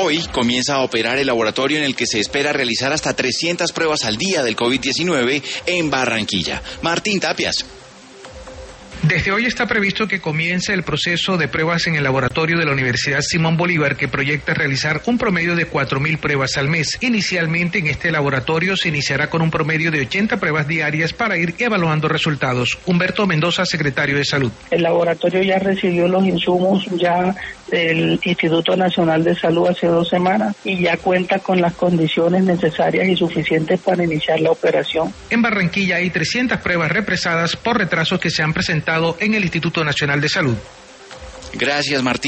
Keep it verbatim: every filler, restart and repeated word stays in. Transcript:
Hoy comienza a operar el laboratorio en el que se espera realizar hasta trescientas pruebas al día del COVID diecinueve en Barranquilla. Martín Tapias. Desde hoy está previsto que comience el proceso de pruebas en el laboratorio de la Universidad Simón Bolívar, que proyecta realizar un promedio de cuatro mil pruebas al mes. Inicialmente en este laboratorio se iniciará con un promedio de ochenta pruebas diarias para ir evaluando resultados. Humberto Mendoza, secretario de Salud. El laboratorio ya recibió los insumos ya del Instituto Nacional de Salud hace dos semanas y ya cuenta con las condiciones necesarias y suficientes para iniciar la operación. En Barranquilla hay trescientas pruebas represadas por retrasos que se han presentado en el Instituto Nacional de Salud. Gracias, Martín.